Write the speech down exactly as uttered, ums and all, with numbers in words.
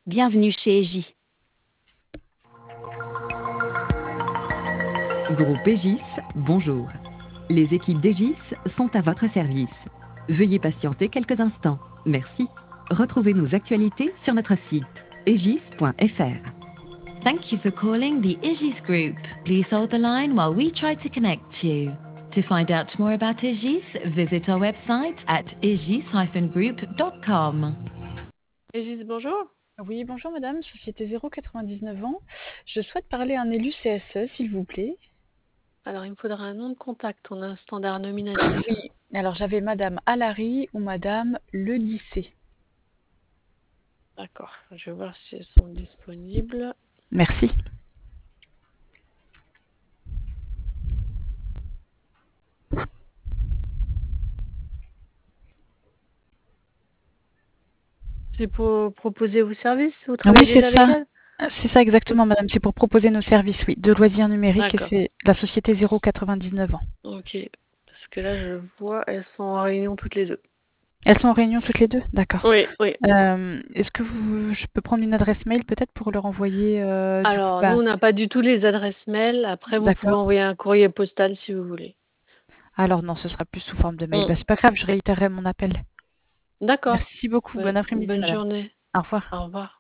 Bienvenue chez J. Groupe Egis, bonjour. Les équipes d'Egis sont à votre service. Veuillez patienter quelques instants. Merci. Retrouvez nos actualités sur notre site egis point f r. Thank you for calling the Aegis Group. Please hold the line while we try to connect you. To find out more about Aegis, visit our website at aegis dash group dot com. Régis, bonjour. Oui, bonjour madame, Société zéro quatre-vingt-dix-neuf ans. Je souhaite parler à un élu C S E, s'il vous plaît. Alors, il me faudra un nom de contact. On a un standard nominatif. Oui, alors j'avais madame Alary ou madame Ledissé. D'accord. Je vais voir si elles sont disponibles. Merci. C'est pour proposer vos services? Vous Oui, travaillez c'est déjà avec ça. elle? C'est ça exactement, madame. C'est pour proposer nos services, oui, de loisirs numériques et D'accord. c'est la Société zéro quatre-vingt-dix-neuf ans. Ok. Parce que là, je vois, elles sont en réunion toutes les deux. Elles sont en réunion toutes les deux? D'accord. Oui, oui. Euh, Est-ce que vous, je peux prendre une adresse mail peut-être pour leur envoyer euh, du coup, Alors, bah, nous, on n'a pas du tout les adresses mail. Après, vous pouvez d'accord. envoyer un courrier postal si vous voulez. Alors non, ce sera plus sous forme de mail. Mm. Bah, c'est pas grave, je réitérerai mon appel. D'accord. Merci beaucoup. Bon Bonne, après-midi, bonne madame. journée. Au revoir. Au revoir.